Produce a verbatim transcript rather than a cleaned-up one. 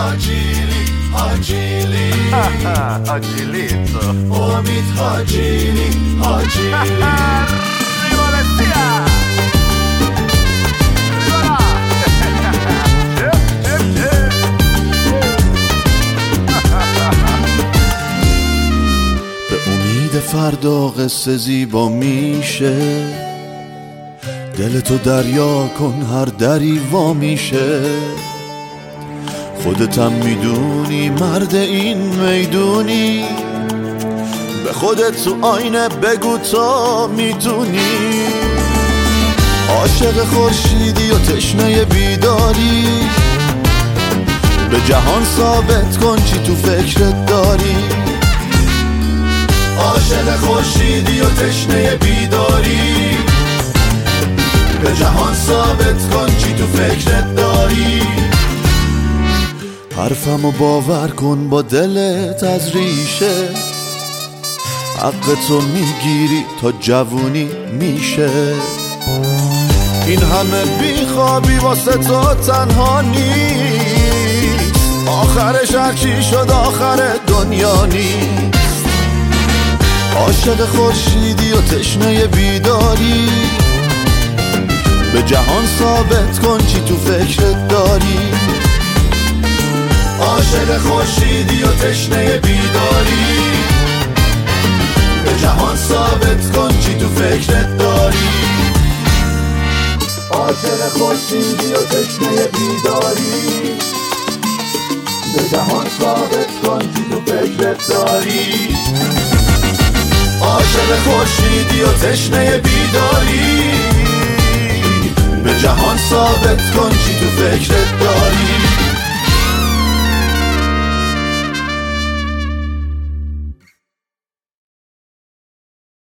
آجیلی آجیلی آجیلیتو امید آجیلی آجیلی به امید فردا قصه زیبا میشه، دلتو دریا کن هر دری وا میشه. خودتم میدونی مرد این میدونی، به خودت تو آینه بگو تا میتونی. عاشق خورشیدی و تشنه بیداری، به جهان ثابت کن چی تو فکرت داری. عاشق خورشیدی و تشنه بیداری، به جهان ثابت کن چی تو فکرت داری. حرفمو باور کن با دلت از ریشه، حقتو میگیری تا جوونی میشه. این همه بیخوابی واسه تو تنها نیست، آخرش هرچی شد آخر دنیا نیست. عاشق خورشیدی و تشنه بیداری، به جهان ثابت کن چی تو فکرت داری. عاشق خورشیدی و تشنه بیداری، به جهان ثابت کن چی تو فکرت داری. عاشق خورشیدی و تشنه بیداری، به جهان ثابت کن چی تو فکرت داری. عاشق خورشیدی و تشنه بیداری، به جهان ثابت کن چی تو فکرت داری.